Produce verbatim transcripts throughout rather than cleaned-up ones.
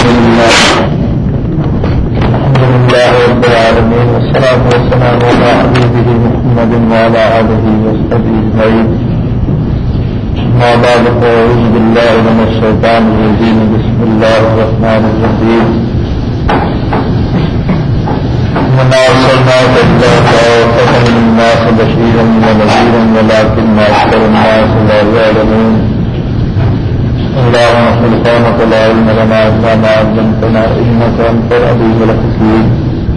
لله الحمد لله رب العالمين والصلاة والسلام على حبيبه محمد وعلى آله وصحبه أجمعين. أما بعد فأعوذ بالله من الشيطان الرجيم. بسم الله الرحمن الرحيم. وما أرسلناك إلا كافة للناس بشيرا ونذيرا ولكن أكثر الناس لا يعلمون. اللهم سبحانك لا علم لنا إلا ما علمتنا إنك أنت العليم الحكيم.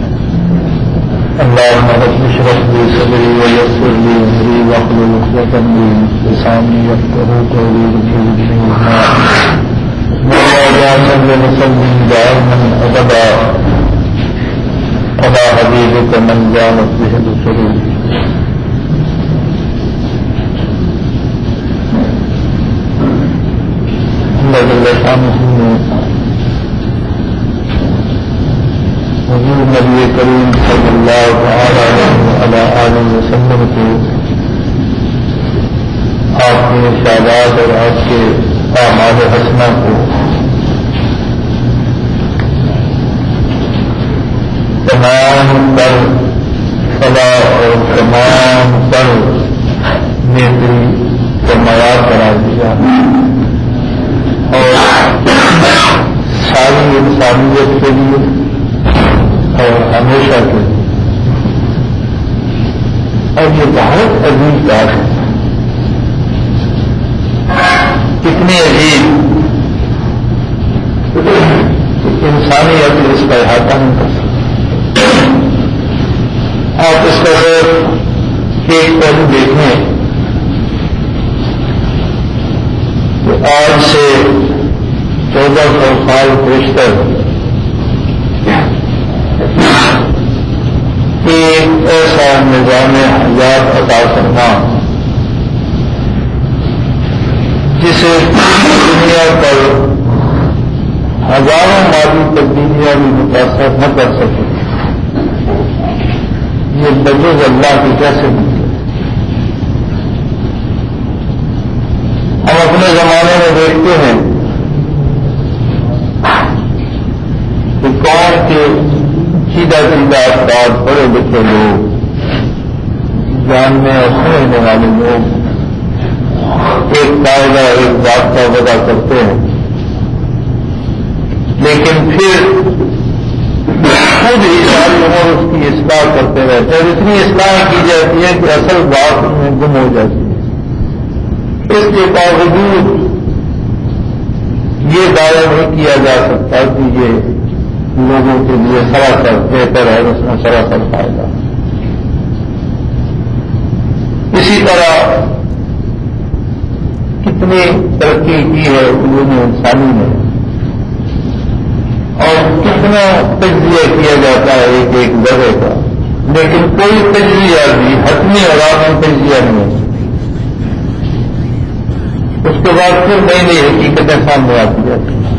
اللهم رب اشرح لي صدري ويسر لي أمري واحلل عقدة من لساني يفقهوا قولي. مولانا صل وسلم دائما أبدا على حبيبك من جانت به الشرور. اللہ جل شانہ نے حضور نبی کریم صلی اللہ تعالی علیہ وآلہ وسلم کو آپ کے ارشادات اور آپ کے اعمال حسنہ کو تمام پر فلاح اور تمام پر نیکی کا معیار قرار دیا اور ساری انسانیت کے لیے اور ہمیشہ کے لیے. اور یہ بہت عظیم بات ہے. کتنی عظیم انسانی عقل اس کا احاطہ نہیں کر سکتی. آپ اس کا ایک پہلو دیکھیں کہ آج سے چودہ سو سال پیشتر ایک ایسا نظام حیات عطا کرنا جسے دنیا پر ہزاروں مالی تبدیلیاں بھی متاثر نہ کر سکے، یہ بجز اللہ کی کیسے ممکن؟ ہم اپنے زمانے میں دیکھتے ہیں کہ قوم کے سیدھا سیدھا افراد، بڑے بڑے لوگ، جاننے اور سمجھنے والے لوگ ایک قاعدہ ایک بات کا وضع کرتے ہیں، لیکن پھر خود ہی ساری عمر اس کی اصلاح کرتے رہتے ہیں. اتنی اصلاح کی جاتی ہے کہ اصل بات میں گم ہو جاتی ہے. اس کے باوجود یہ دعویٰ نہیں کیا جا سکتا کہ یہ لوگوں کے لیے سراسر بہتر ہے، اس میں سراسر فائدہ. اسی طرح کتنی ترقی کی ہے علوم انسانی نے، اور کتنا تجزیہ کیا جاتا ہے ایک ایک ذرے کا، لیکن کوئی تجزیہ بھی حتمی علامت تجزیہ نہیں ہے. اس کے بعد پھر نئی نئی حقیقتیں سامنے آتی جاتی ہیں.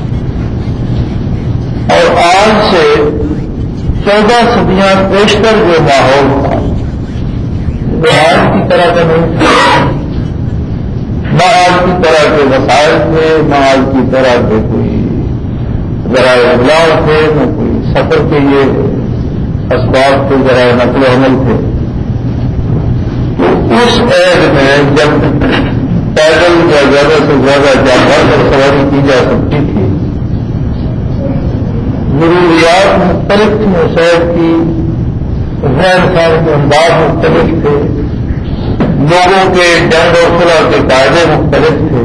اور آج سے چودہ صدیاں پیشتر جو ماحول تھا وہ آج کی طرح کا نہیں تھا. نہ آج کی طرح کے وسائل تھے، نہ آج کی طرح کے کوئی ذرائع ابلاغ تھے، نہ کوئی سفر کے یہ اسباب کے ذرائع نقل و حمل تھے. اس عہد میں جب پیدل یا زیادہ سے زیادہ جانور پر سواری کی جا سکتی تھی، ضروریات مختلف تھیں، شہر کی رہن سہن کے انداز مختلف تھے، لوگوں کے جنگ و صلح کے قاعدے مختلف تھے.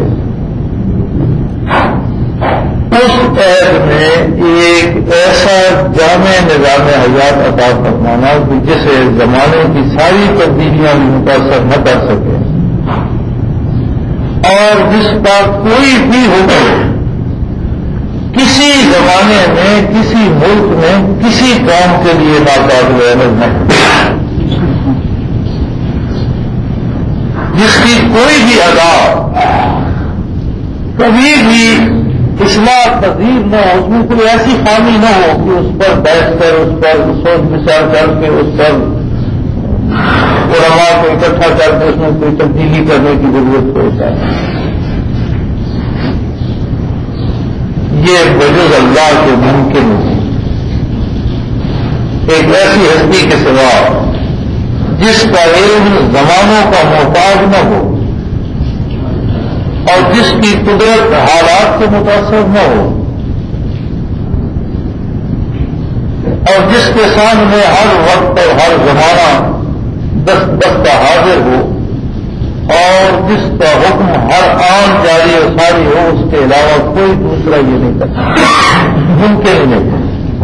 اس عہد میں ایک ایسا جامع نظام حیات عطا فرمانا کہ جسے زمانے کی ساری تبدیلیاں بھی متاثر نہ کر سکے، اور جس کا کوئی بھی حکم کسی زمانے میں کسی ملک میں کسی قوم کے لیے ناقابل عمل نہیں، جس کی کوئی بھی ادا کبھی بھی اصلاح پذیر نہ ہو، اس میں کوئی ایسی خامی نہ ہو کہ اس پر بیٹھ کر اس پر سوچ بچار کر کے اس پر علماء کو اکٹھا کر کے اس میں کوئی تبدیلی کرنے کی ضرورت ہو جائے. یہ بجز اللہ کے ممکن نہیں، ایک ایسی ہستی کے سوا جس کا علم زمانوں کا محتاج نہ ہو اور جس کی قدرت حالات سے متاثر نہ ہو اور جس کے سامنے ہر وقت اور ہر زمانہ دست دستہ حاضر ہو اور جس کا حکم ہر آن جاری و ساری ہو، اس کے علاوہ کوئی دوسرا یہ نہیں کرتا، ممکن ہی نہیں۔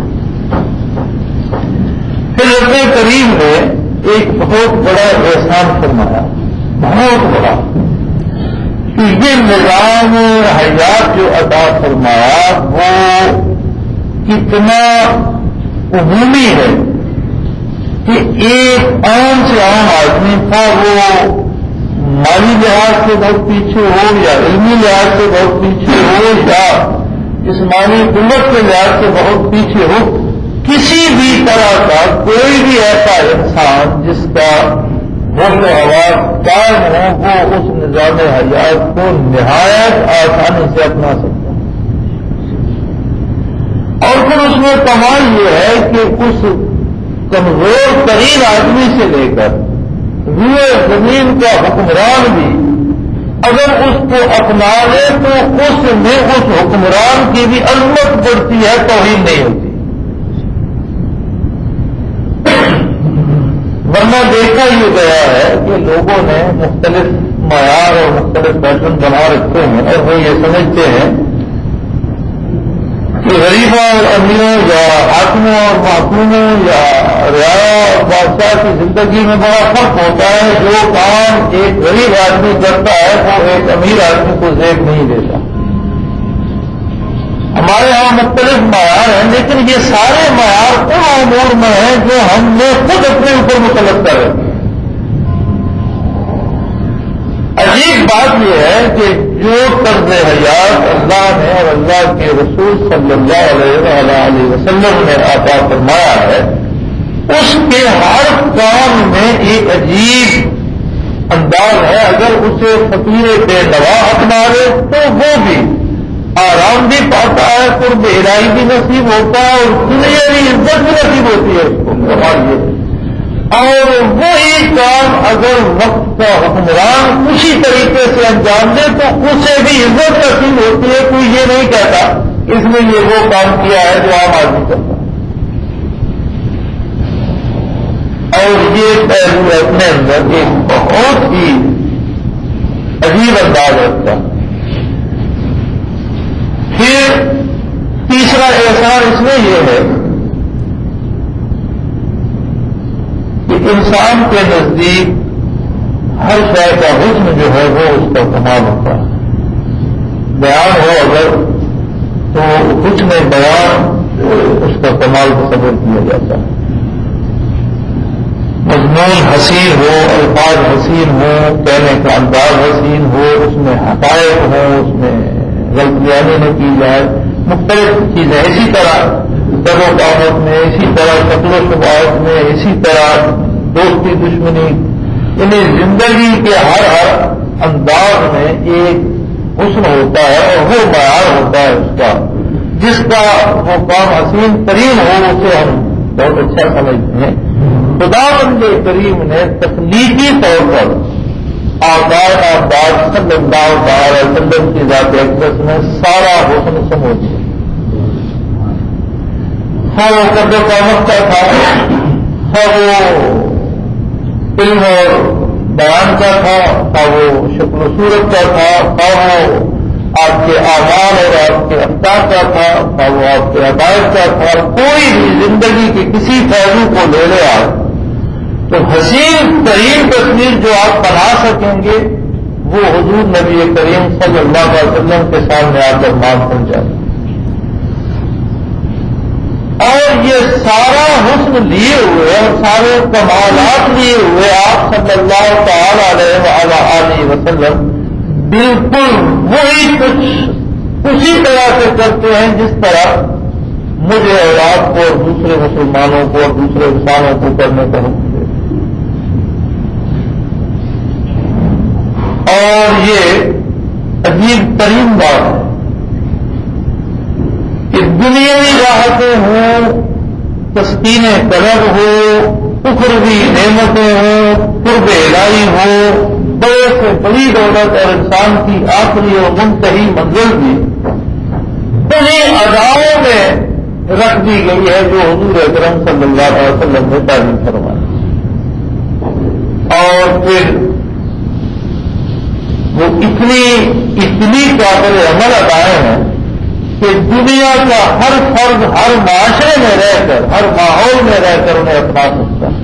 پھر رب کریم نے ایک بہت بڑا احسان فرمایا، بہت بڑا، کہ یہ نظام حیات جو عطا فرمایا وہ کتنا عمومی ہے کہ ایک عام سے عام آدمی تھا، وہ مالی لحاظ سے بہت پیچھے ہو یا علمی لحاظ سے بہت پیچھے ہو یا جسمانی قوت کے لحاظ سے بہت پیچھے ہو، کسی بھی طرح کا کوئی بھی ایسا انسان جس کا ہوش و حواس قائم ہو وہ اس نظام حیات کو نہایت آسانی سے اپنا سکتا ہے۔ اور پھر اس میں کمال یہ ہے کہ اس کمزور ترین آدمی سے لے کر روئے زمین کا حکمران بھی اگر اس کو اپنا لے تو اس میں اس حکمران کی بھی عظمت بڑھتی ہے، توہین نہیں ہوتی۔ ورنہ دیکھا یہ گیا ہے کہ لوگوں نے مختلف معیار اور مختلف پیٹرن بنا رکھے ہیں اور وہ یہ سمجھتے ہیں کہ غریبوں اور امیروں یا حاکموں اور محکوموں یا رعایا اور بادشاہ کی زندگی میں بڑا فرق ہوتا ہے، جو کام ایک غریب آدمی کرتا ہے وہ ایک امیر آدمی کو زیب نہیں دیتا۔ ہمارے یہاں مختلف معیار ہیں، لیکن یہ سارے معیار ان امور میں ہیں جو ہم نے خود اپنے اوپر مسلط کر رکھے۔ عجیب بات یہ ہے کہ جو طرز حیات اللہ نے اور اللہ کے رسول صلی اللہ علیہ وسلم نے عطا فرمایا ہے، اس کے ہر کام میں ایک عجیب انداز ہے۔ اگر اسے فقیر بے نوا اپنا لے تو وہ بھی آرام بھی پاتا ہے، قرب الہی بھی نصیب ہوتا ہے اور دنیاوی عزت بھی نصیب ہوتی ہے اس کو سمجھیے۔ اور وہی کام اگر وقت کا حکمران اسی طریقے سے انجام دے تو اسے بھی عزت نصیب ہوتی ہے، کوئی یہ نہیں کہتا اس نے یہ وہ کام کیا ہے جو عام آدمی کرتا ہے۔ اور یہ پہلو اپنے اندر ایک بہت ہی عجیب انداز رکھتا ہے۔ پھر تیسرا احسان اس میں یہ ہے کہ انسان کے نزدیک ہر شے کا حسن جو ہے وہ اس کا کمال ہوتا ہے۔ بیان ہو اگر تو حسن بیان اس کا کمال تصور کیا جاتا ہے۔ مضمون حسین ہو، الفاظ حسین ہو، کہنے کا انداز حسین ہو، اس میں حقائق ہو، اس میں غلطیاں نہ کی جائے، مختلف چیزیں اسی طرح در و دعوت میں، اسی طرح شکل و شبہات میں، اسی طرح دوستی دشمنی، یعنی زندگی کے ہر ہر انداز میں ایک حسن ہوتا ہے اور وہ معیار ہوتا ہے اس کا، جس کا وہ کام حسین ترین ہو اسے ہم بہت اچھا سمجھتے ہیں۔ خدا بند کریم نے تخلیقی طور پر آقائے آباد صلی اللہ تعالی وسلم کی ذات اقدس میں سارا حسن سمو دیا۔ ہاں وہ قدر و قامت کا تھا، ہاں وہ علم اور بیان کا تھا، ہاں وہ شکل و صورت کا تھا، ہاں وہ آپ کے اعمال اور آپ کے افکار کا تھا، ہاں وہ آپ کے عقائد کا تھا۔ کوئی بھی زندگی کے کسی پہلو کو لے لے آپ تو حسین ترین تصویر جو آپ بنا سکیں گے وہ حضور نبی کریم صلی اللہ علیہ وسلم کے سامنے آ کر مان بن جائے۔ اور یہ سارا حسن لیے ہوئے اور سارے کمالات لیے ہوئے آپ صلی اللہ تعالی علیہ وسلم بالکل وہی کچھ اسی طرح سے کرتے ہیں جس طرح مجھے اور آپ کو اور دوسرے مسلمانوں کو اور دوسرے انسانوں کو کرنے کا حکم ہے۔ اور یہ عجیب ترین بات ہے دنیاوی راحتیں ہوں، تسکین طلب ہو، اخروی نعمتیں ہوں، قرب الہی ہو، بڑے سے بڑی دولت اور انسان کی آخری اور منتہی منزل بھی انہیں اداؤں میں رکھ دی گئی ہے جو حضور اکرم صلی اللہ علیہ وسلم نے تعلیم فرمائی. اور پھر وہ اتنی اتنی قابل عمل ادائیں ہیں کہ دنیا کا ہر فرد ہر معاشرے میں رہ کر، ہر ماحول میں رہ کر انہیں اپنا سکتا ہے.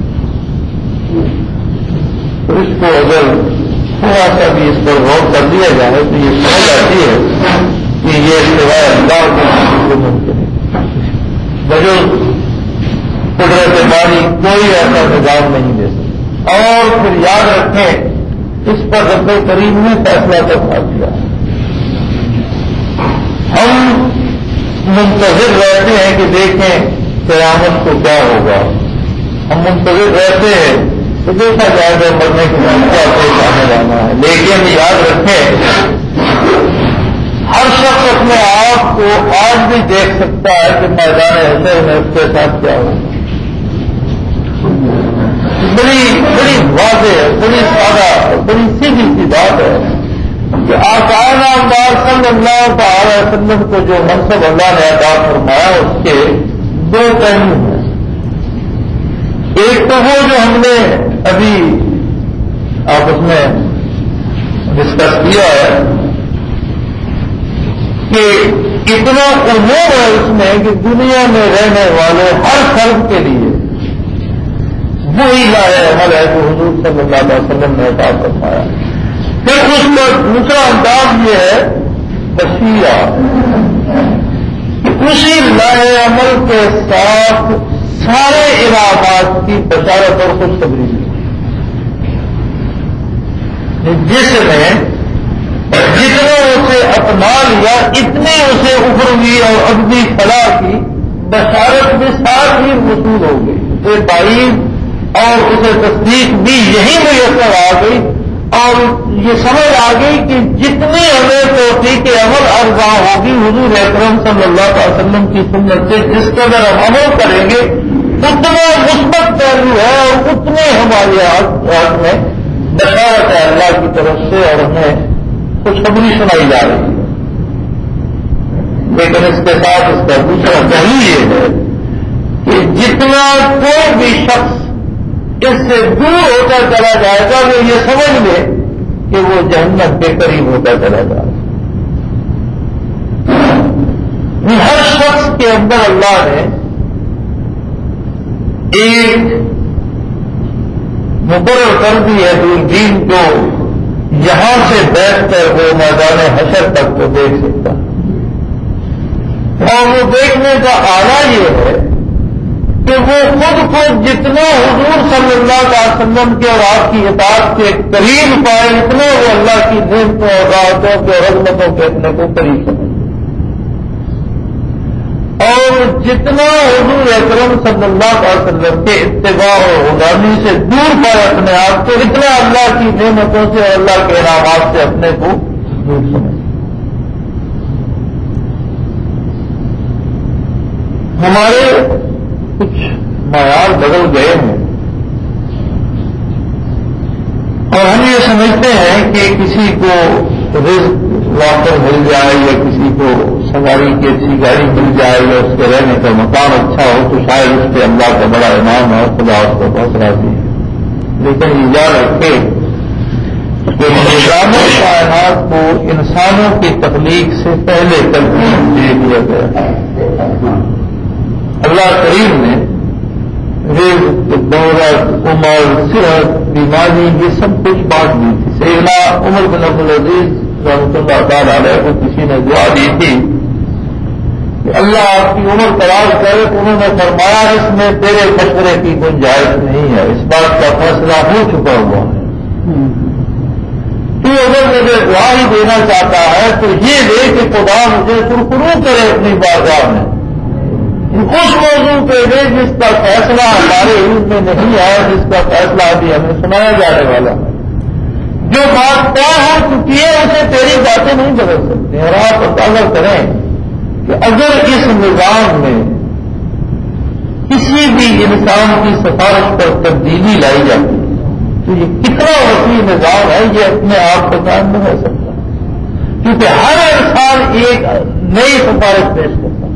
تو اس کو اگر تھوڑا سا بھی اس پر غور کر لیا جائے تو یہ سمجھ آتی ہے کہ یہ سوائے اللہ کو ممکن ہے. بجز قدرت باری کوئی ایسا نظام نہیں دے سکتا. اور پھر یاد رکھیں اس پر رب کریم نے فیصلہ کروا دیا. ہم منتظر رہتے ہیں کہ دیکھیں قیامت کو کیا ہوگا. ہم منتظر رہتے ہیں تو دیکھا جائے گا مرنے کے بعد کیا پیش آنے جانا ہے. لیکن یاد رکھیں ہر شخص اپنے آپ کو آج بھی دیکھ سکتا ہے کہ میدان حشر میں اس کے ساتھ کیا ہوگا. بڑی بڑی واضح ہے، بڑی سادہ، بڑی سیدھی سی بات ہے کہ آقا نامدار صلی اللہ تعالی وسلم کو جو منصب اللہ نے عطا فرمایا اس کے دو پہلو ہیں. ایک تو وہ جو ہم نے ابھی آپس میں ڈسکس کیا ہے کہ اتنا عموم ہے اس میں کہ دنیا میں رہنے والے ہر فرد کے لیے وہی لایا عمل ہے جو حضور صلی اللہ علیہ وسلم نے عطا فرمایا. پھر اس کا دوسرا انداز یہ ہے بشیرہ، اسی لائے عمل کے ساتھ سارے انعامات کی بشارت اور خوشخبری دی جس نے جتنے اسے اپنا لیا اتنی اسے اخروی اور ابدی فلاح کی بشارت بھی ساتھ ہی وصول ہو گئی. اسے تعریف اور اسے تصدیق بھی یہی میسر آ گئی اور یہ سمجھ آ گئی کہ جتنی ہمیں توفیق عمل ارزاں ہوگی حضور اکرم صلی اللہ علیہ وسلم کی سنت سے جس قدر ہم عمل کریں گے اتنا مثبت پہلو ہے اور اتنے ہمارے ہاتھ میں بشارت ہے اللہ کی طرف سے اور ہمیں خوشخبری سنائی جا رہی ہے. لیکن اس کے ساتھ اس کا دوسرا پہلو یہ ہے کہ جتنا کوئی بھی شخص اس سے دور ہوتا چلا جائے گا وہ یہ سمجھ لے کہ وہ جہنم کے قریب ہوتا چلا جائے گا. ہر شخص کے اندر اللہ نے ایک مقرر کر دی ہے دین کو یہاں سے بیٹھ کر وہ میدان حشر تک کو دیکھ سکتا اور وہ دیکھنے کا آلہ یہ ہے کہ وہ خود کو جتنا حضور صلی اللہ علیہ وسلم کے اور آپ کی اطاعت کے قریب پائے اتنے وہ اللہ کی نعمتوں اور راحتوں کے اور رحمتوں کے اپنے کو قریب سمجھے اور جتنا حضور اکرم صلی اللہ علیہ وسلم کے اتباع اور غلامی سے دور پائے اپنے آپ کو اتنا اللہ کی نعمتوں سے اور اللہ کے انعامات سے اپنے کو دور سمجھے. ہمارے کچھ معیار بدل گئے ہیں اور ہم یہ سمجھتے ہیں کہ کسی کو رزق واپس مل جائے یا کسی کو سواری کی اچھی گاڑی مل جائے یا اس کے رہنے کا مکان اچھا ہو تو شاید اس پہ اللہ کا بڑا انعام ہے، خدا اس کو بہت راضی ہے. لیکن یہ یاد رکھے کہ نظام کائنات کو انسانوں کی تخلیق سے پہلے تلقین دے دیا گیا. اللہ کریم نے رزق، دولت، عمر، صحت، بیماری یہ سب کچھ بانٹ دی تھی. سیدنا عمر بن عبدالعزیز رحمۃ اللہ تعالی علیہ کو کسی نے دعا دی تھی کہ اللہ آپ کی عمر تلاش کرے تو انہوں نے فرمایا اس میں تیرے مشورے کی گنجائش نہیں ہے، اس بات کا فیصلہ ہو چکا ہوا ہے. تو اگر مجھے دعا ہی دینا چاہتا ہے تو یہ دے کہ خدا مجھے سرخرو کرے اپنی بارگاہ میں اس موضوع پہ دے جس کا فیصلہ ہمارے علم میں نہیں ہے، جس کا فیصلہ ابھی ہمیں سنایا جانے والا ہے. جو بات طے ہو چکی ہے اسے تیری باتیں نہیں بدل سکتے. اور آپ اندازہ کریں کہ اگر اس نظام میں کسی بھی انسان کی سفارش پر تبدیلی لائی جاتی تو یہ کتنا وسیع نظام ہے، یہ اپنے آپ کو قائم نہیں رہ سکتا، کیونکہ ہر انسان ایک نئی سفارش پیش کرتا ہے۔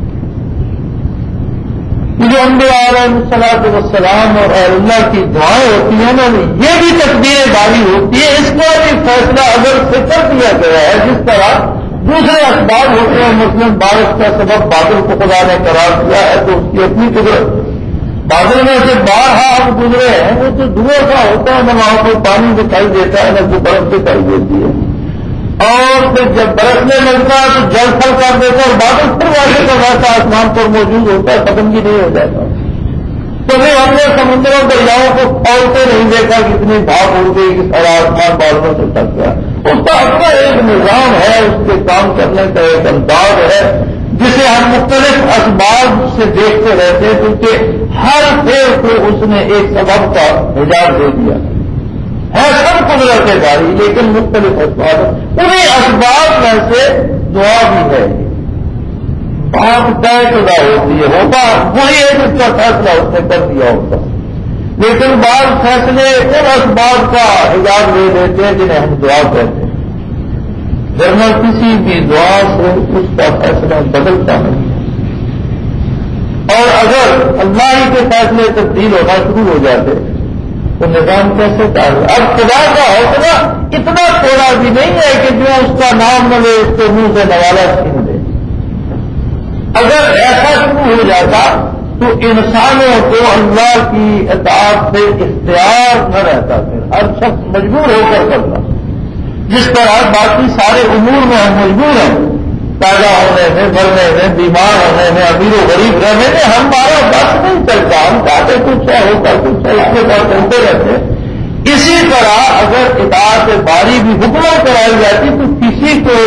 جو انبیاء علیہ الصلوۃ والسلام اور اللہ کی دعائیں ہوتی ہیں نا، یہ بھی تقدیر باری ہوتی ہے، اس کا بھی فیصلہ اگر سے کر دیا گیا ہے، جس طرح دوسرے اسباب ہوتے ہیں، مثلاً بارش کا سبب بادل کو خدا نے قرار دیا ہے تو اس کی اپنی قدرت، بادل میں سے بارہا ہم گزرے ہیں، وہ تو دھواں کا ہوتا ہے، نہ وہاں کو پانی دکھائی دیتا ہے نہ کوئی برف دکھائی دیتی ہے، اور پھر جب برسنے لگتا ہے تو جل پھل کر دیتا ہے اور بادل پھر واقع کا ویسا آسمان پر موجود ہوتا ہے، ختم بھی نہیں ہو جاتا۔ تو پھر ہم نے سمندروں دریاؤں کو کھولتے نہیں دیکھا، کتنی بھاپ اڑ گئی کہ سارا آسمان بادلوں سے ٹک گیا۔ اس کا اپنا ایک نظام ہے، اس کے کام کرنے کا ایک انداز ہے جسے ہم مختلف اسباب سے دیکھتے رہتے ہیں، کیونکہ ہر فعل کو اس نے ایک سبب کا حجاب دے دیا ہے، سب قدرت داری لیکن مختلف اسباب، انہیں اسباب میں سے دعا بھی ہے، بات طے شدہ ہوتی ہے، ہوتا وہی ہے جس کا فیصلہ اس نے کر دیا ہوتا، لیکن بعض فیصلے ان اسباب کا حجاب لے لیتے ہیں جنہیں ہم دعا کہتے ہیں، ورنہ کسی بھی دعا سے اس کا فیصلہ بدلتا نہیں، اور اگر اللہ ہی کے فیصلے تبدیل ہونا شروع ہو جاتے تو نظام کیسے کام؟ اب خدا کا حوصلہ اتنا تھوڑا بھی نہیں ہے کہ جو اس کا نام نہ لے اس کے منہ سے نوالا چھین دے، اگر ایسا شروع ہو جاتا تو انسانوں کو اللہ کی اطاعت سے اختیار نہ رہتا، پھر ہر شخص مجبور ہو کر کرتا، جس طرح باقی سارے امور میں ہم مجبور ہیں، پیدا ہونے میں، مرنے میں، بیمار ہونے میں، امیر و غریب رہنے میں ہمارا بس نہیں چلتا، ہم چاہتے کچھ ہے ہوتا کچھ ہے، اس کے بعد چلتے رہتے۔ اسی طرح اگر اطاعت باری بھی حکمیں کرائی جاتی تو کسی کو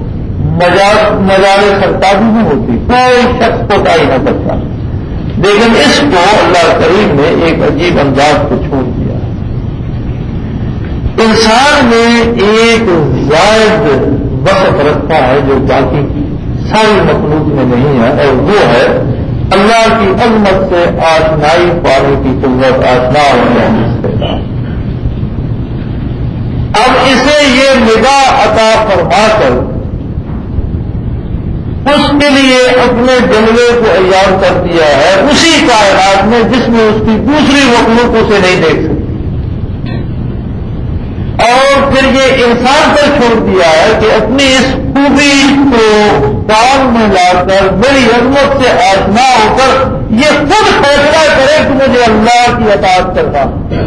مجال سرتابی نہیں ہوتی، کوئی شخص کو تعین نہ کرتا، لیکن اس کو اللہ کریم نے ایک عجیب انداز کو چھوڑ دیا۔ انسان میں ایک زائد وصف رکھتا ہے جو باقی ساری مخلوق میں نہیں ہے، اور وہ ہے اللہ کی عظمت سے آشنائی پانے کی قوت، آشنا ہونے کی استعداد۔ اب اسے یہ نگاہ عطا فرما کر اس کے لیے اپنے جلوے کو عیار کر دیا ہے اسی کائنات میں جس میں اس کی دوسری مخلوق اسے نہیں دیکھ سکتی، اور پھر یہ انسان پر چھوڑ دیا ہے کہ اپنی اس خوبی کو کام میں لا کر میری عظمت سے آشنا ہو کر یہ خود فیصلہ کرے کہ مجھے اللہ کی اطاعت کرنا،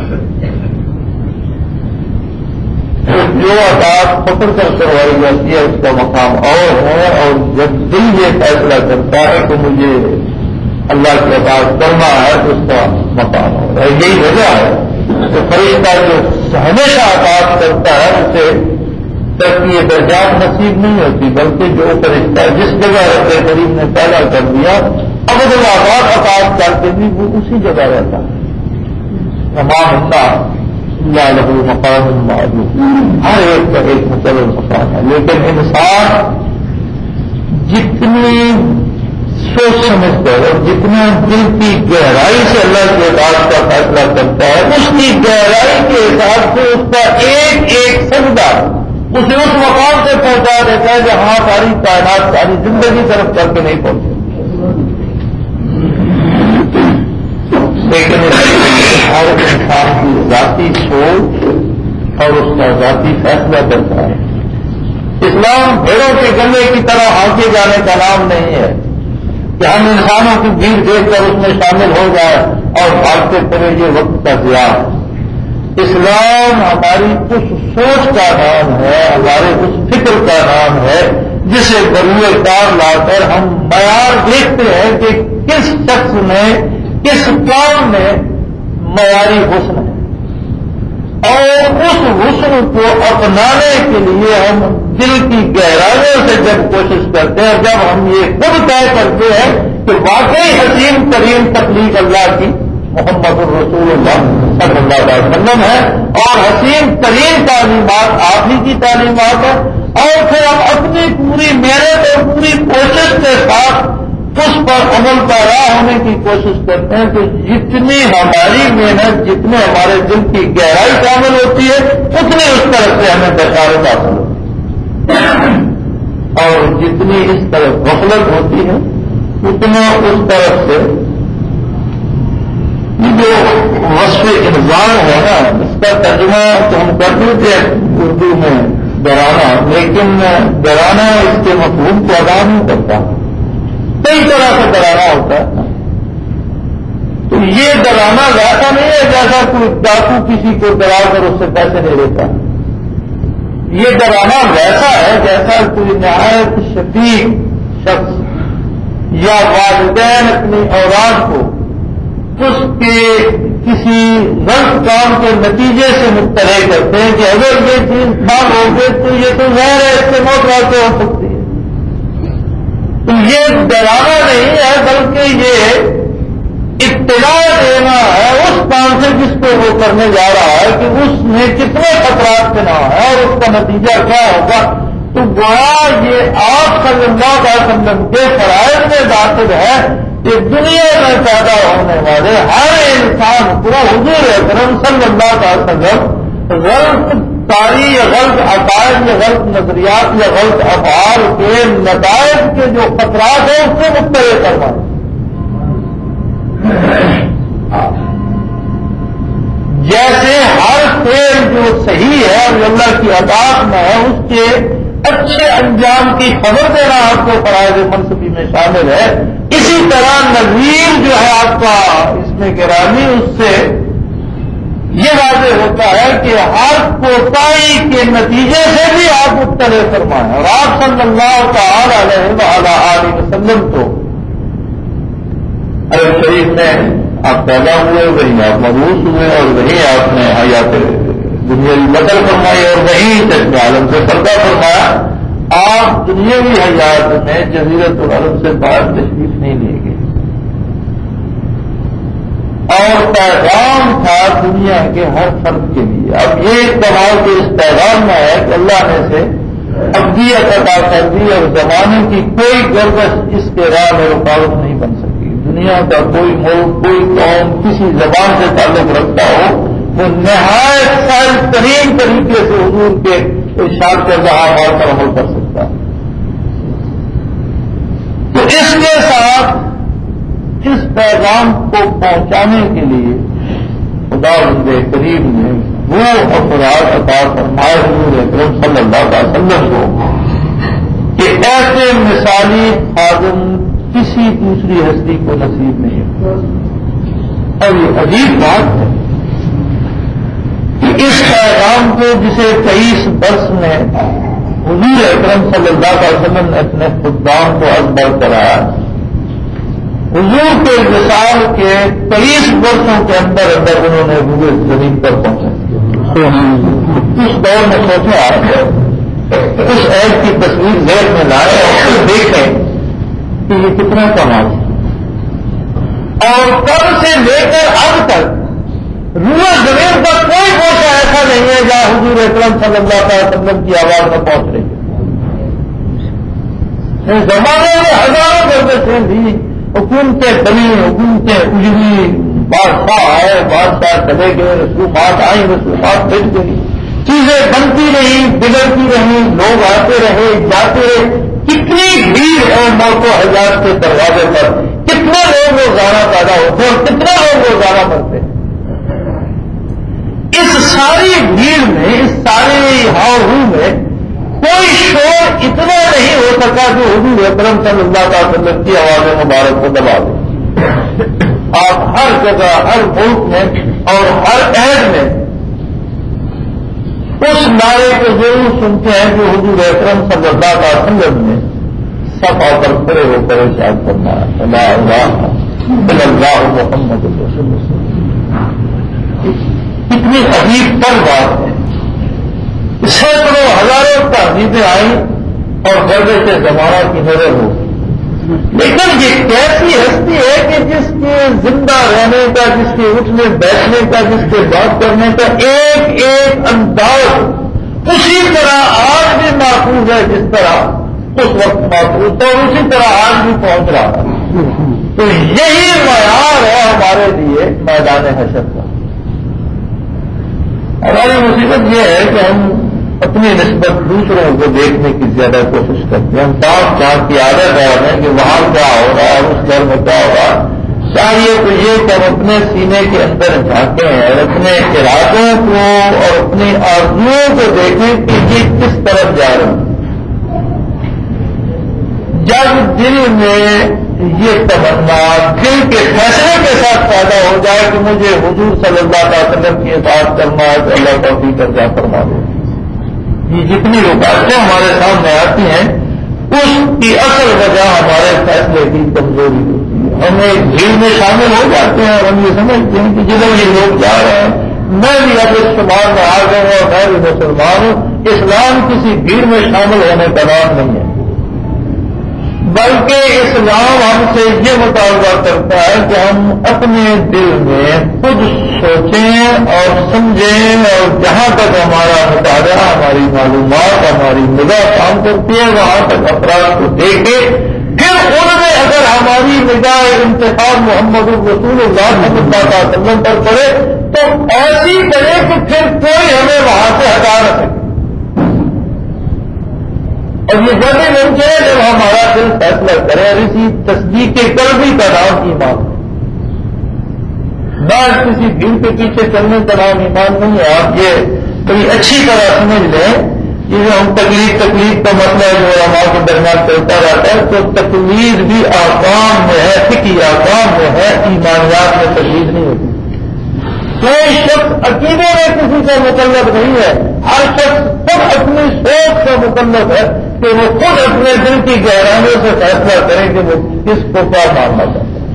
جو اطاعت پکڑ کر کروائی جاتی ہے اس کا مقام اور ہے، اور جب دل یہ فیصلہ کرتا ہے کہ مجھے اللہ کی اطاعت کرنا ہے تو اس کا مقام ہو رہا ہے۔ یہی وجہ ہے کہ فرشتہ جو ہمیشہ اطاعت کرتا ہے اسے ترقی درجات نصیب نہیں ہوتی، بلکہ جو فرشتہ جس جگہ رہتے کریم نے پیدا کر دیا اب جب آباد اطاعت کرتے بھی وہ اسی جگہ رہتا ہے۔ تمام اللہ اللہ لہو مقام معلوم، ہر ایک کا ایک مقرر مقام ہے، لیکن انسان جتنی سوچ سمجھ کر اور جتنا دل کی گہرائی سے اللہ کے اطاعت کا فیصلہ کرتا ہے اس کی گہرائی کے حساب سے اس کا ایک ایک سجدہ اسے اس مقام سے پہنچا دیتا ہے جہاں ساری کائنات ساری زندگی طرف کر کے نہیں پہنچے، لیکن ہر انسان کی ذاتی سوچ اور اس کا ذاتی فیصلہ کرتا ہے۔ اسلام بھیڑوں کے گلے کی طرح ہانکے جانے کا نام نہیں ہے کہ ہم انسانوں کی بھیڑ دیکھ کر اس میں شامل ہو جائے اور بھاگتے پھرے یہ وقت کا ضیاع۔ اسلام ہماری اس سوچ کا نام ہے، ہمارے اس فکر کا نام ہے جسے بروئے کار لا کر ہم معیار دیکھتے ہیں کہ کس شخص نے کس کام میں معیاری حسن ہے، اور اس حسن کو اپنانے کے لیے ہم دل کی گہرائیوں سے جب کوشش کرتے ہیں، جب ہم یہ خود طے کرتے ہیں کہ واقعی حسین کریم تخلیق اللہ کی محمد الرسول اللہ صلی اللہ علیہ وسلم ہے اور حسین ترین تعلیمات آپ ہی کی تعلیمات ہے، اور پھر ہم اپنی پوری محنت اور پوری کوشش کے ساتھ اس پر عمل پیرا ہونے کی کوشش کرتے ہیں کہ جتنی ہماری محنت جتنے ہمارے دل کی گہرائی شامل ہوتی ہے اتنی اس طرف سے ہمیں بشارت حاصل ہوتی ہے، اور جتنی اس طرف غفلت ہوتی ہے اتنا اس طرف سے یہ جو وصف انسان ہے نا، اس کا ترجمہ تو ہم کر دیتے ہیں اردو میں ڈرانا، لیکن ڈرانا اس کے مفہوم کو ادا نہیں کرتا، کئی طرح سے ڈرانا ہوتا ہے۔ تو یہ ڈرانا ویسا نہیں ہے جیسا کوئی ڈاکو کسی کو ڈرا کر اس سے پیسے نہیں لیتا، یہ ڈرانا ویسا ہے جیسا کوئی نہایت شفیق شخص یا والدین اپنی اولاد کو اس کے کسی غلط کام کے نتیجے سے مطلع کرتے ہیں کہ اگر یہ چیز کھا لو گے تو یہ تو غیر ہے، اس سے موت واقع ہو سکتی ہے۔ تو یہ ڈرانا نہیں ہے بلکہ یہ اطلاع دینا ہے اس کام سے جس کو وہ کرنے جا رہا ہے کہ اس میں کتنے خطرات کے نام ہے اور اس کا نتیجہ کیا ہوگا۔ تو گویا یہ آپ صلی اللہ علیہ وسلم کے فرائض میں داخل ہے کہ دنیا میں پیدا ہونے والے ہر انسان کو حضور اکرم صلی اللہ علیہ وسلم غلط تاریخ یا غلط عقائد یا غلط نظریات یا غلط افعال کے نتائج کے جو خطرات ہیں اس سے مطلع کروائیں۔ جیسے ہر فعل جو صحیح ہے اور اللہ کی عطاء میں ہے اس کے اچھے انجام کی خبر دینا آپ کو فرائض منصبی میں شامل ہے، اسی طرح نظیر جو ہے آپ کا اس میں گرامی اس سے یہ واضح ہوتا ہے کہ ہر کوتاہی کے نتیجے سے بھی آپ مطلع فرمائیں۔ اور آپ صلی اللہ تعالی علیہ وسلم تو عرب شریف میں آپ پیدا ہوئے، وہیں آپ مبعوث ہوئے اور وہیں آپ نے حیات دنیا کی بدل فرمائی اور وہیں تک عالم سے پردہ فرمایا۔ آپ دنیاوی حیات میں جزیرت العرب سے باہر تشریف نہیں لے گئے، اور پیغام تھا دنیا کے ہر فرد کے لیے۔ اب یہ کمال کے اس پیغام میں ہے کہ اللہ نے سے ابدیت عطا کر دی اور زمانے کی کوئی گردش اس کے راہ میں رکاوٹ نہیں بن سکی۔ دنیا کا کوئی ملک کوئی قوم کسی زبان سے تعلق رکھتا ہو وہ نہایت سائل ترین طریقے سے حضور کے ارشاد کے احوال پر عمل کر سکتا ہے۔ تو اس کے ساتھ اس پیغام کو پہنچانے کے لیے خدا بند کریم نے وہ افراد عطا فرمائے حضور اکرم صلی اللہ علیہ وسلم کو کہ ایسے مثالی خادم کسی دوسری ہستی کو نصیب نہیں ہے۔ اور یہ عجیب بات ہے کہ اس پیغام کو جسے تیئیس برس میں حضور اکرم صلی اللہ علیہ وسلم نے اپنے خدام کو ازبر کرایا، حضور کے وصال کے تیئیس برسوں کے اندر اندر انہوں نے حضور زمین پر پہنچا۔ اس دور میں سوچا اس عید کی تصویر ذہن میں لائے اور دیکھیں کہ یہ کتنا کمال ہے، اور کل سے لے کر اب تک روح زمین پر کوئی گوشہ ایسا نہیں ہے جہاں حضور اکرم صلی اللہ علیہ وسلم کی آواز میں پہنچ رہی ہے۔ زمانے میں ہزاروں گردشیں تھی، حکومتیں بنی، حکومتیں اجڑی، بادشاہ آئے، بادشاہ چلے گئے، رسومات آئیں، رسومات بچ گئی، چیزیں بنتی رہی، بگڑتی رہی، لوگ آتے رہے جاتے رہے۔ کتنی بھیڑ ہے موت و حیات کے دروازے پر، کتنے لوگ روزانہ پیدا ہوتے ہیں اور کتنے لوگ روزانہ مرتے ہیں۔ اس ساری بھیڑ میں، اس سارے ہاؤ ہو میں کوئی شور اتنا نہیں ہو سکا کہ حضور اکرم صلی اللہ علیہ وسلم کی آواز مبارک کو دبا دیں۔ آپ ہر جگہ، ہر ملک میں اور ہر عہد میں اس نعرے کو ضرور سنتے ہیں جو حضور اکرم صلی اللہ علیہ وسلم نے صفا پر کھڑے ہو کر ارشاد فرمایا، لا الہ الا اللہ محمد رسول اللہ۔ کتنی عجیب پر بات ہے، سینکڑوں ہزاروں تہذیبیں آئیں اور گردش زمانہ کی نظر ہو، لیکن یہ کیسی ہستی ہے کہ جس کے زندہ رہنے کا، جس کے اٹھنے بیٹھنے کا، جس کے بات کرنے کا ایک ایک انداز اسی طرح آج بھی محفوظ ہے جس طرح اس وقت محفوظ تھا، اور اسی طرح آج بھی پہنچ رہا ہے۔ تو یہی معیار ہے ہمارے لیے میدان حشر کا۔ ہماری مصیبت یہ ہے کہ ہم اپنی نسبت دوسروں کو دیکھنے کی زیادہ کوشش کرتے ہیں۔ ہم پانچ چاند کی عادت ہے کہ وہاں کیا ہو رہا ہے، اس گھر میں کیا ہو رہا ہے۔ چاہیے تو یہ کہ ہم اپنے سینے کے اندر جھانکیں اور اپنے ارادوں کو اور اپنی آرزوؤں کو دیکھیں کہ یہ کس طرف جا رہے ہیں۔ جب دل میں یہ تمنا دل کے فیصلے کے ساتھ پیدا ہو جائے کہ مجھے حضور صلی اللہ علیہ وسلم کی اطاعت کرنا ہے تو اللہ توفیق کر جا فرما دے۔ یہ جتنی رکاوٹیں ہمارے سامنے آتی ہیں اس کی اصل وجہ ہمارے فیصلے کی کمزوری ہوتی ہے۔ ہم ایک بھیڑ میں شامل ہو جاتے ہیں اور ہم یہ سمجھتے ہیں کہ جدھر یہ لوگ جا رہے ہیں میں بھی اب اس شمار میں آ گیا ہوں اور میں بھی مسلمان ہوں۔ اسلام کسی بھیڑ میں شامل ہونے کا نام نہیں ہے، بلکہ اسلام ہم سے یہ مطالبہ کرتا ہے کہ ہم اپنے دل میں خود سوچیں اور سمجھیں، اور جہاں تک ہمارا مطالعہ، ہماری معلومات، ہماری نگاہ کام کرتی ہے وہاں تک افراد کو دیکھیں، پھر ان میں اگر ہماری نگاہ انتخاب محمد رسول اللہ صلی اللہ علیہ وسلم پر پڑے تو ایسی کرے کہ پھر کوئی ہمیں وہاں سے ہٹا نہ سکے۔ اور یہ جب بھی ممکن ہے جب ہمارا دل فیصلہ کرے، اور اسی تصدیق قلبی کا نام ایمان ہے، نہ کسی دل کے پیچھے چلنے کا نام ایمان نہیں ہے۔ آپ یہ بڑی اچھی طرح سمجھ لیں، یہ جو ہم تقلید تقلید کا مسئلہ جو ہمارے کے درمیان چلتا رہتا ہے، تو تقلید بھی آکام میں ہے، فقہی آکام میں ہے، ایمانیات میں تقلید نہیں ہوتی۔ کوئی شخص عقیدے میں کسی کا مکلف نہیں ہے، ہر شخص خود اپنی سوچ کا مکلف ہے کہ وہ خود اپنے دل کی گہرائیوں سے فیصلہ کرے کہ وہ کس کو کیا ماننا چاہتا ہے۔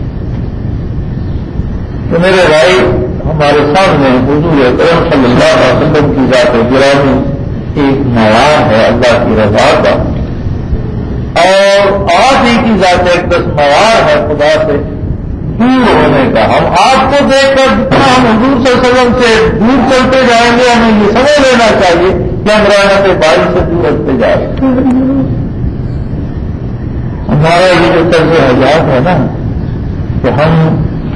تو میرے بھائی، ہمارے سامنے حضور اکرم صلی اللہ علیہ وسلم کی ذات گرامی ایک معیار ہے اللہ کی رضا کا، اور آپ ہی کی ذات اقدس معیار ہے خدا سے دور ہونے کا۔ ہم آپ کو دیکھ کر جتنا ہم حضور صلی اللہ علیہ وسلم سے دور چلتے جائیں گے، ہمیں یہ سمجھ لینا چاہیے کہ ہم رحمت باری سے دور ہوتے جا رہے ہیں۔ ہمارا یہ جو طرز حیات ہے نا کہ ہم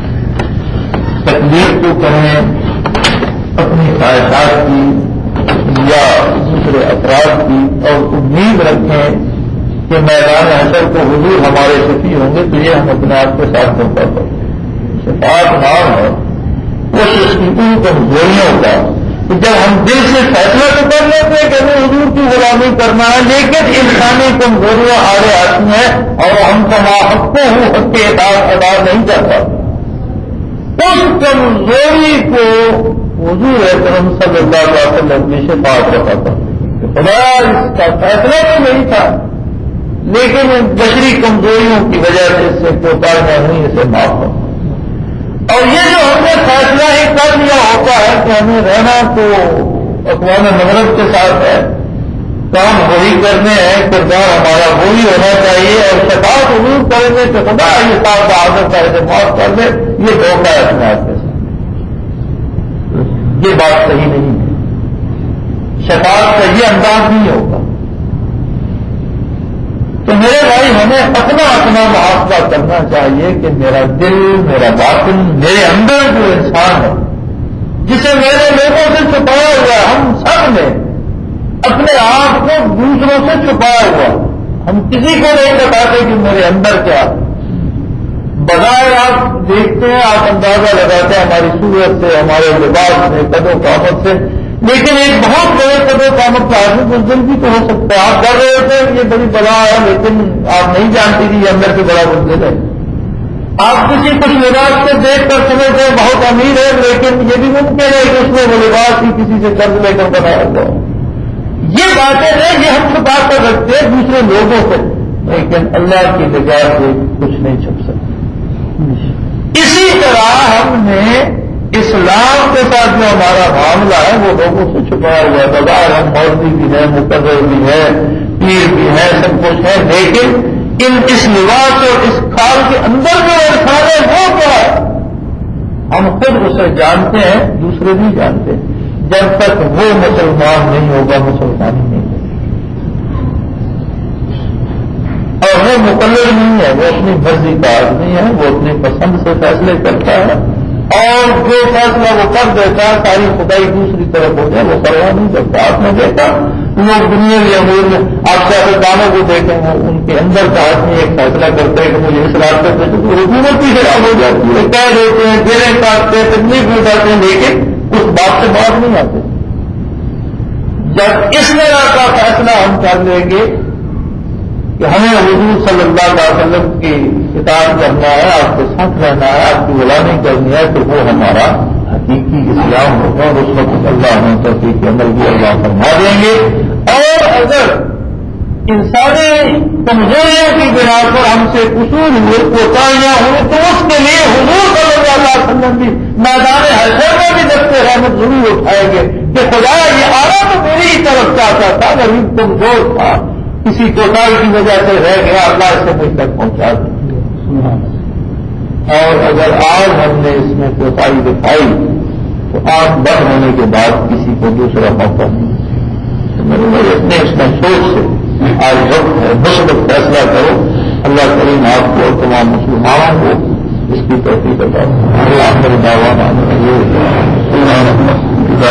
تکلیف کو کریں اپنی خواہشات کی یا دوسرے افراد کی، اور امید رکھیں کہ میدان حشر کو حضور ہمارے شفیع ہوں گے، تو یہ ہم اپنے آپ کے ساتھ دھوکہ کرتے ہیں۔ شفاعت نام ہے کوشش کی ان کمزوریوں کا کہ جب ہم دل سے فیصلہ تو کر لیتے ہیں کہ ہمیں حضور کی غلامی کرنا ہے، لیکن انسانی کمزوریاں آگے آتی ہیں اور ہم کما حقوں ہوں حق کے اطاعت ادا نہیں کر پاتے۔ اس کمزوری کو حضور اکرم صلی اللہ علیہ وسلم کی شفاعت رکھا تھا کہ خدا اس کا فیصلہ تو نہیں تھا، لیکن بشری کمزوریوں کی وجہ سے اس سے کوتاہیاں ہوئی، اسے معاف ہو۔ اور یہ جو ہم نے فیصلہ ہی کر لیا ہوتا ہے کہ ہمیں رہنا تو اقوام مغرب کے ساتھ ہے، کام وہی کرنے ہیں، کردار ہمارا وہی ہونا چاہیے، اور شفاعت حضور کریں گے کہ خدا یہ صاحب بہادر کا اسے معاف کر دے، یہ دھوکہ ہے اپنے آپ کے ساتھ۔ یہ بات صحیح نہیں ہے، شفاعت کا یہ انداز نہیں ہوگا۔ تو میرے بھائی، ہمیں اپنا اپنا محاسبہ کرنا چاہیے کہ میرا دل، میرا باطن، میرے اندر جو انسان ہے جسے میں نے لوگوں سے چھپایا ہوا ہے، ہم سب نے اپنے آپ کو دوسروں سے چھپایا ہوا، ہم کسی کو نہیں بتاتے کہ میرے اندر کیا۔ بظاہر آپ دیکھتے ہیں، آپ اندازہ لگاتے ہیں ہماری صورت سے، ہمارے لباس سے، قد و قامت سے، لیکن ایک بہت بڑے قد و قامت کا آدمی کچھ دن بھی تو ہو سکتا ہے۔ آپ کر رہے ہوتے ہیں یہ بڑی بلا ہے، لیکن آپ نہیں جانتی کہ یہ اندر سے بڑا منزل ہے۔ آپ کسی کچھ لباس سے دیکھ کر سمجھتے ہیں بہت امیر ہے، لیکن یہ بھی ممکن ہے کہ اس میں وہ لباس ہی کسی سے قرض لے کر بنایا ہوا ہو۔ یہ باتیں ہیں، یہ ہم چھپا کر رکھتے ہیں دوسرے لوگوں سے، لیکن اللہ کی نگاہ سے کچھ نہیں چھپ سکتا۔ اسی طرح ہم نے اسلام کے ساتھ جو ہمارا معاملہ ہے وہ لوگوں سے چھپایا ہوا ہے۔ بظاہر ہم مولوی بھی ہیں، مقرر بھی ہیں، پیر بھی ہیں، سب کچھ ہے، لیکن ان اس لباس اور اس کھال کے اندر جو انسان ہے وہ کیا ہے، ہم خود اسے جانتے ہیں، دوسرے بھی جانتے ہیں۔ جب تک وہ مسلمان نہیں ہوگا مسلمان نہیں ہوگا. اور وہ مقرر نہیں ہے، وہ اپنی مرضی کا آدمی ہے، وہ اپنی پسند سے فیصلے کرتا ہے، اور جو فیصلہ وہ کر دیتا ہے ساری خدائی دوسری طرف ہو جائے وہ پرواہ نہیں کرتا. آپ نے دیکھا لوگ دنیا کے امور میں آپ سیاستدانوں کو دیکھیں وہ ان کے اندر کا آدمی ایک فیصلہ کرتے ہیں کہ مجھے اس راستے سے تو حکومت بھی خراب ہو جاتی ہے، کہہ دیتے ہیں گرے کاٹتے ہیں تکلیف اٹھاتے ہیں، لیکن اس بات سے باہر نہیں آتے. جب اس طرح کا فیصلہ ہم کر لیں گے کہ ہمیں حضور صلی اللہ علیہ وسلم کی اطاعت کرنا ہے، آپ کے ساتھ رہنا ہے، آپ کی غلامی کرنی ہے، تو وہ ہمارا حقیقی اسلام ہوگا، اور اس وقت اللہ ہمیں توفیق عمل بھی اللہ فرما دیں گے. اور اگر انسانی کمزوریوں کی بنا پر ہم سے قصور ہوئے کوتاہیاں ہوئے تو اس کے لیے حضور صلی اللہ علیہ وسلم بھی میدان حشر میں بھی دستے رحمت ضرور اٹھائیں گے کہ خدا یہ آنا تو میری ہی طرف چاہتا تھا، غریب کمزور تھا، کسی کوتاہی کی وجہ سے رہ گیا، اللہ اسے مجھ تک پہنچا دیا. اور اگر آج ہم نے اس میں کوتاہی دکھائی تو آنکھ بند ہونے کے بعد کسی کو دوسرا موقع نہیں. میرے بھائی اپنے اس میں سوچ سے آج وقت ہے، مثبت فیصلہ کرو. اللہ کریم آپ کو اور تمام مسلمانوں کو اس کی توفیق عطا فرمائے. اللہ میرے دعویٰ